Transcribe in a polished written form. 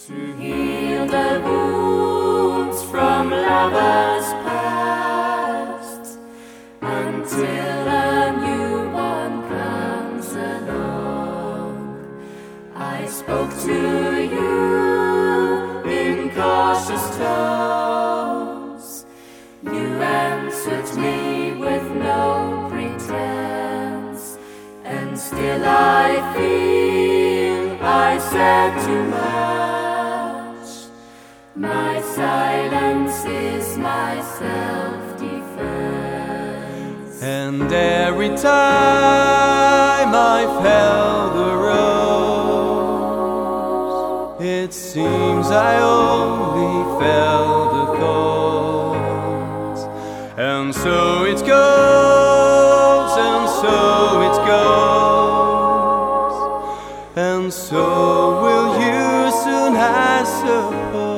to heal the wounds from lovers past, until a newborn comes along. I spoke to you in cautious tones. You answered me with no pretense, and still I feel I said too much. My silence is my self-defense. And every time I felt the rose, it seems I only felt the thorns. And so it goes, and so it goes, and so will you soon, I suppose.